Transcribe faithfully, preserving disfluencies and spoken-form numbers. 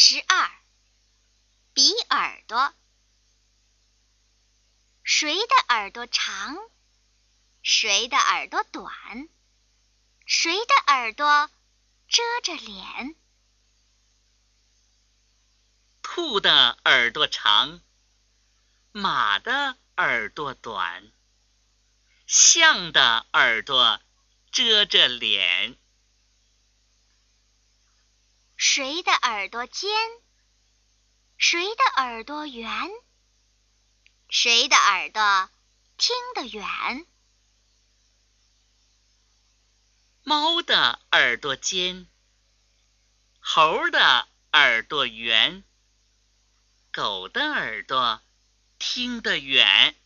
十二，比耳朵。谁的耳朵长？谁的耳朵短？谁的耳朵遮着脸？ 兔的耳朵长，马的耳朵短，象的耳朵遮着脸。 谁的耳朵尖？谁的耳朵圆？谁的耳朵听得远？ 猫的耳朵尖，猴的耳朵圆，狗的耳朵听得远。